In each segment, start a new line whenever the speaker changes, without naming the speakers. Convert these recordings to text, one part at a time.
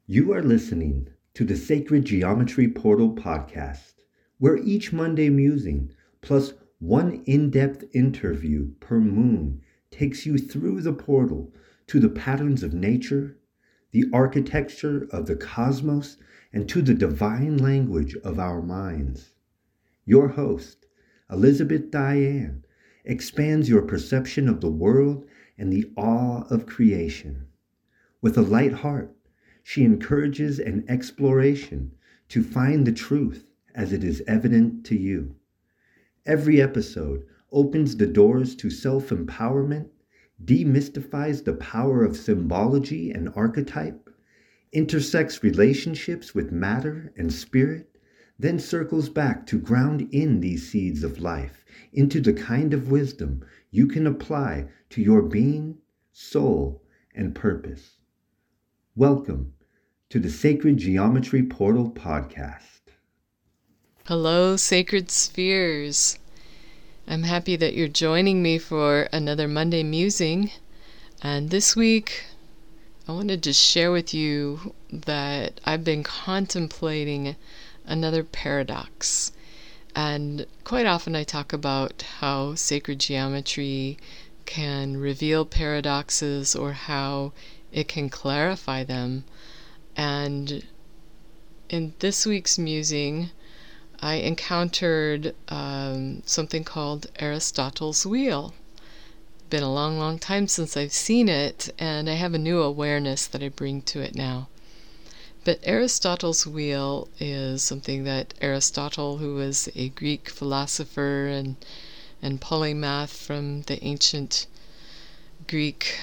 You are listening to the Sacred Geometry Portal podcast, where each Monday musing plus one in-depth interview per moon takes you through the portal to the patterns of nature, the architecture of the cosmos, and to the divine language of our minds. Your host, Elizabeth Diane, expands your perception of the world and the awe of creation. With a light heart, she encourages an exploration to find the truth as it is evident to you. Every episode opens the doors to self-empowerment, demystifies the power of symbology and archetype, intersects relationships with matter and spirit, then circles back to ground in these seeds of life into the kind of wisdom you can apply to your being, soul, and purpose. Welcome to the Sacred Geometry Portal podcast.
Hello, Sacred Spheres. I'm happy that you're joining me for another Monday Musing. And this week, I wanted to share with you that I've been contemplating another paradox. And quite often I talk about how sacred geometry can reveal paradoxes or how it can clarify them. And in this week's musing, I encountered something called Aristotle's Wheel. Been a long, long time since I've seen it, and I have a new awareness that I bring to it now. But Aristotle's Wheel is something that Aristotle, who was a Greek philosopher and polymath from the ancient Greek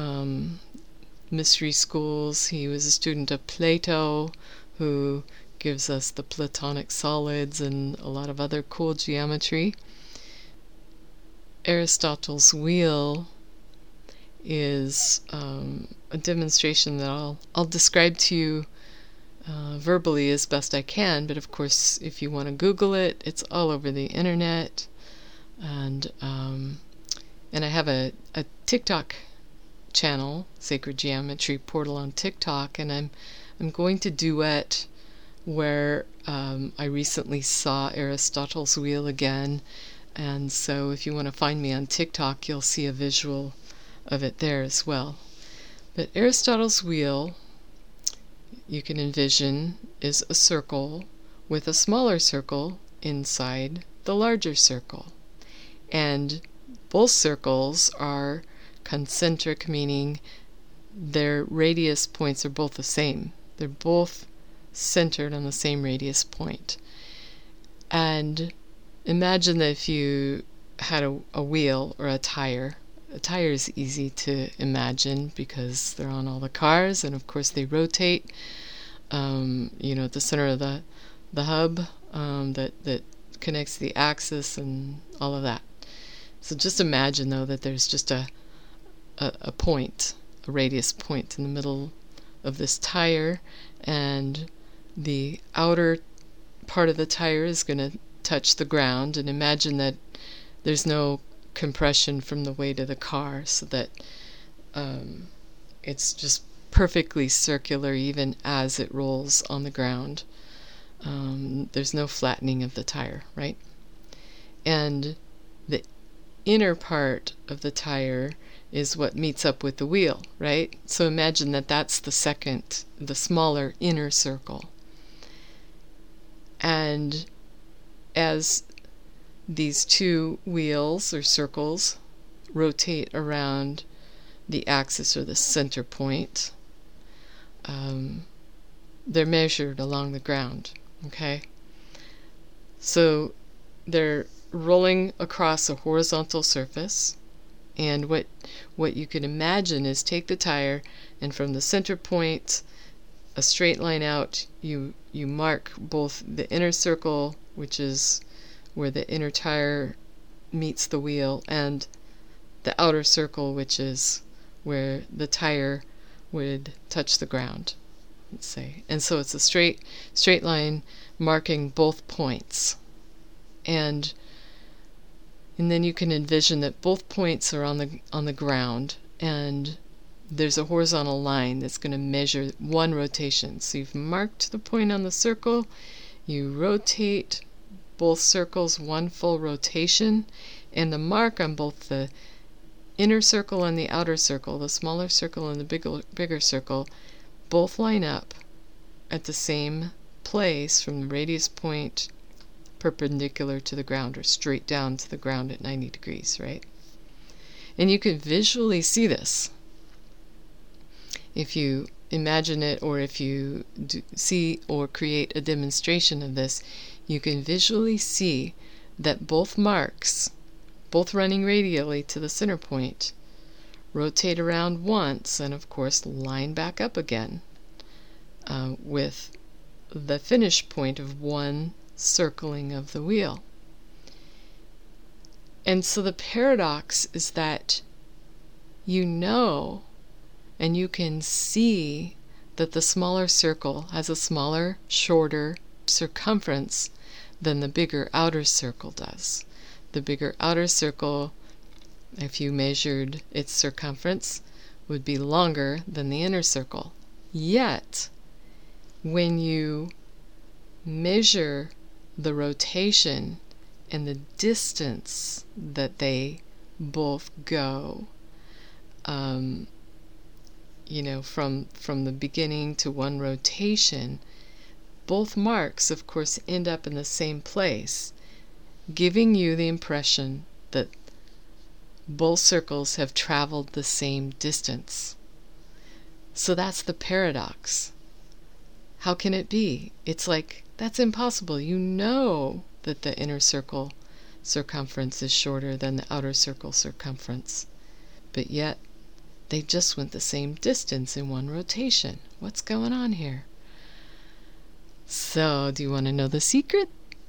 mystery schools. He was a student of Plato, who gives us the Platonic solids and a lot of other cool geometry. Aristotle's Wheel is a demonstration that I'll describe to you verbally as best I can, but of course if you want to Google it, it's all over the internet. And I have a TikTok channel, Sacred Geometry Portal on TikTok, and I'm going to duet where I recently saw Aristotle's Wheel again, and so if you want to find me on TikTok, you'll see a visual of it there as well. But Aristotle's Wheel, you can envision, is a circle with a smaller circle inside the larger circle. And both circles are concentric, meaning their radius points are both the same. They're both centered on the same radius point. And imagine that if you had a wheel or a tire is easy to imagine because they're on all the cars, and of course they rotate, at the center of the hub that connects the axis and all of that. So just imagine, though, that there's just a point, a radius point in the middle of this tire, and the outer part of the tire is going to touch the ground, and imagine that there's no compression from the weight of the car, so that it's just perfectly circular even as it rolls on the ground. There's no flattening of the tire, right? And the inner part of the tire is what meets up with the wheel, right? So imagine that that's the smaller inner circle. And as these two wheels or circles rotate around the axis or the center point, they're measured along the ground, okay? So they're rolling across a horizontal surface, and what you can imagine is take the tire, and from the center point, a straight line out, you mark both the inner circle, which is where the inner tire meets the wheel, and the outer circle, which is where the tire would touch the ground, let's say. And so it's a straight line marking both points. And then you can envision that both points are on the ground, and there's a horizontal line that's going to measure one rotation. So you've marked the point on the circle, you rotate both circles one full rotation, and the mark on both the inner circle and the outer circle, the smaller circle and the bigger circle, both line up at the same place from the radius point perpendicular to the ground, or straight down to the ground at 90 degrees, right? And you can visually see this. If you imagine it, or if you see or create a demonstration of this, you can visually see that both marks, both running radially to the center point, rotate around once and of course line back up again with the finish point of one circling of the wheel. And so the paradox is that you know and you can see that the smaller circle has a smaller, shorter circumference than the bigger outer circle does. The bigger outer circle, if you measured its circumference, would be longer than the inner circle. Yet, when you measure the rotation and the distance that they both go, from the beginning to one rotation, both marks, of course, end up in the same place, giving you the impression that both circles have traveled the same distance. So that's the paradox. How can it be? It's like, that's impossible. You know that the inner circle circumference is shorter than the outer circle circumference, but yet they just went the same distance in one rotation. What's going on here? So, do you want to know the secret?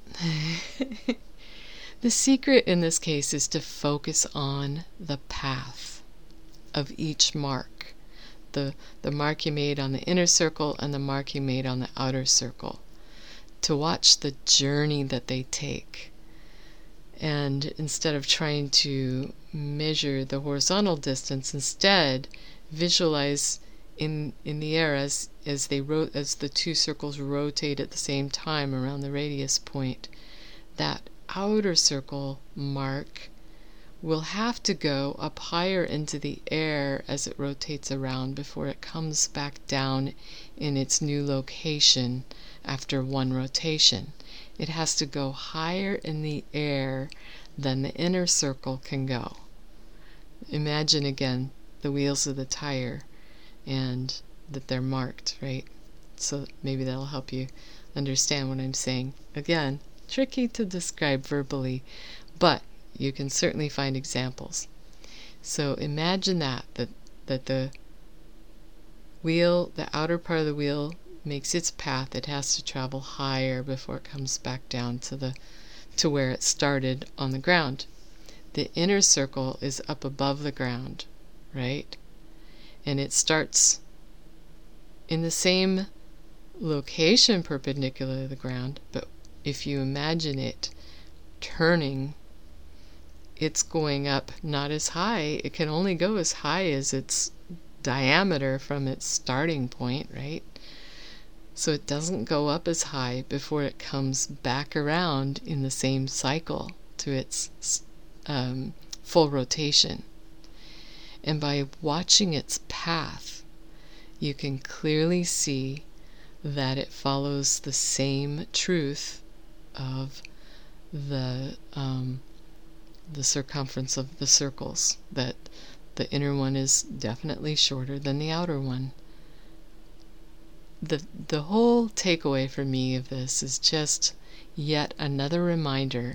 The secret in this case is to focus on the path of each mark. The mark you made on the inner circle and the mark you made on the outer circle. To watch the journey that they take. And instead of trying to measure the horizontal distance, instead visualize in the air as the two circles rotate at the same time around the radius point, that outer circle mark will have to go up higher into the air as it rotates around before it comes back down in its new location after one rotation. It has to go higher in the air than the inner circle can go. Imagine again the wheels of the tire and that they're marked, right? So maybe that'll help you understand what I'm saying. Again, tricky to describe verbally, but you can certainly find examples. So imagine that the wheel, the outer part of the wheel makes its path. It has to travel higher before it comes back down to where it started on the ground. The inner circle is up above the ground, right? And it starts in the same location perpendicular to the ground, but if you imagine it turning, it's going up not as high. It can only go as high as its diameter from its starting point, right? So it doesn't go up as high before it comes back around in the same cycle to its full rotation. And by watching its path, you can clearly see that it follows the same truth of the circumference of the circles, that the inner one is definitely shorter than the outer one. The whole takeaway for me of this is just yet another reminder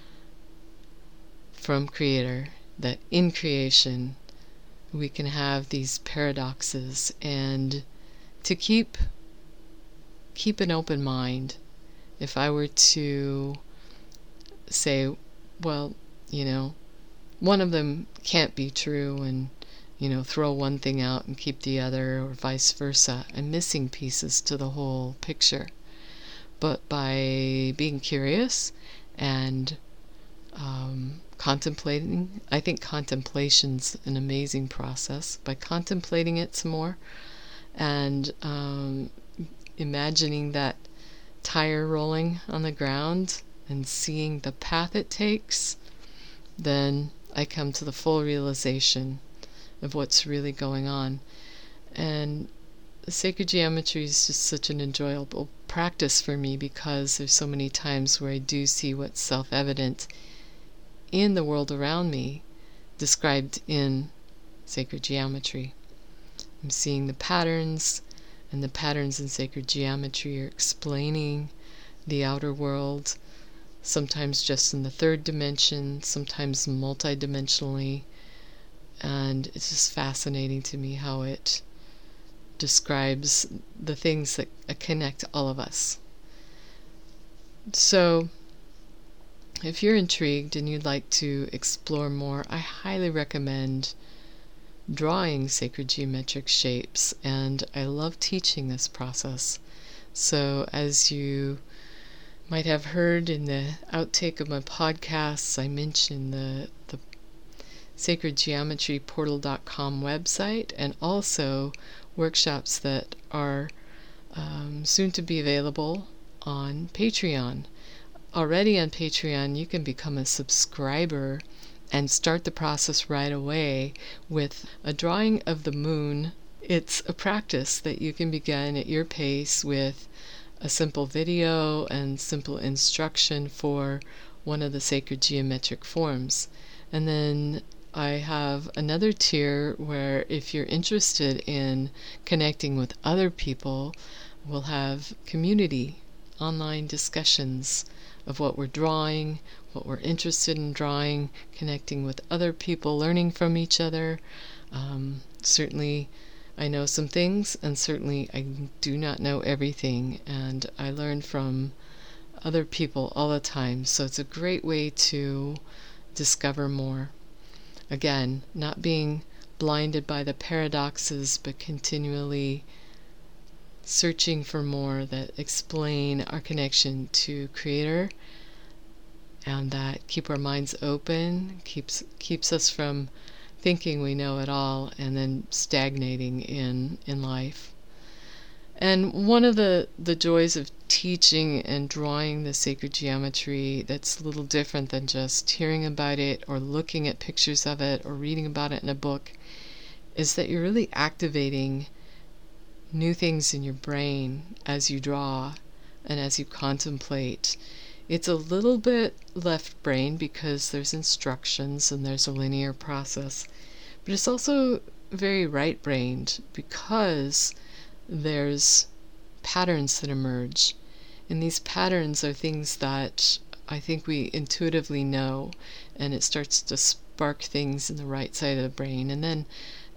from Creator that in creation we can have these paradoxes, and to keep an open mind. If I were to say, well, one of them can't be true, and throw one thing out and keep the other, or vice versa, I'm missing pieces to the whole picture. But by being curious and contemplating. I think contemplation's an amazing process. By contemplating it some more and imagining that tire rolling on the ground and seeing the path it takes, then I come to the full realization of what's really going on. And sacred geometry is just such an enjoyable practice for me because there's so many times where I do see what's self-evident in the world around me described in sacred geometry. I'm seeing the patterns, and the patterns in sacred geometry are explaining the outer world, sometimes just in the third dimension, sometimes multidimensionally, and it's just fascinating to me how it describes the things that connect all of us. So, if you're intrigued and you'd like to explore more, I highly recommend drawing sacred geometric shapes, and I love teaching this process. So, as you might have heard in the outtake of my podcasts, I mentioned the sacredgeometryportal.com website, and also workshops that are soon to be available on Patreon. Already on Patreon, you can become a subscriber and start the process right away with a drawing of the moon. It's a practice that you can begin at your pace with a simple video and simple instruction for one of the sacred geometric forms. And then I have another tier where if you're interested in connecting with other people, we'll have community online discussions of what we're drawing, what we're interested in drawing, connecting with other people, learning from each other. Certainly I know some things, and certainly I do not know everything, and I learn from other people all the time, so it's a great way to discover more. Again, not being blinded by the paradoxes, but continually searching for more that explain our connection to Creator and that keep our minds open, keeps us from thinking we know it all and then stagnating in life. And one of the joys of teaching and drawing the sacred geometry that's a little different than just hearing about it or looking at pictures of it or reading about it in a book is that you're really activating new things in your brain as you draw and as you contemplate. It's a little bit left brain because there's instructions and there's a linear process, but it's also very right-brained because there's patterns that emerge, and these patterns are things that I think we intuitively know, and it starts to spark things in the right side of the brain. And then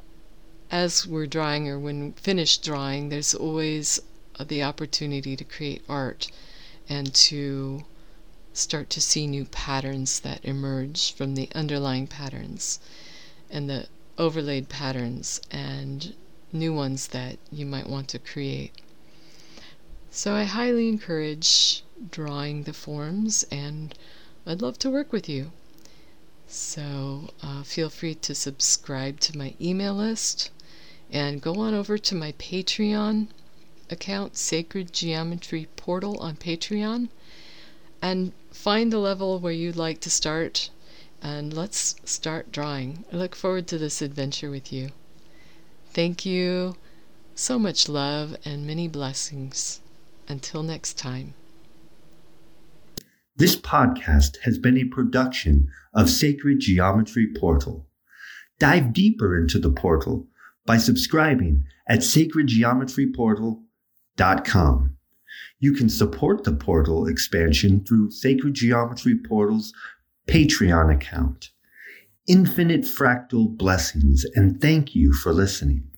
as we're drawing or when finished drawing, there's always the opportunity to create art and to start to see new patterns that emerge from the underlying patterns and the overlaid patterns and new ones that you might want to create. So I highly encourage drawing the forms, and I'd love to work with you. So feel free to subscribe to my email list and go on over to my Patreon account, Sacred Geometry Portal on Patreon, and find the level where you'd like to start, and let's start drawing. I look forward to this adventure with you. Thank you. So much love and many blessings. Until next time.
This podcast has been a production of Sacred Geometry Portal. Dive deeper into the portal by subscribing at sacredgeometryportal.com. You can support the portal expansion through Sacred Geometry Portal's Patreon account. Infinite fractal blessings, and thank you for listening.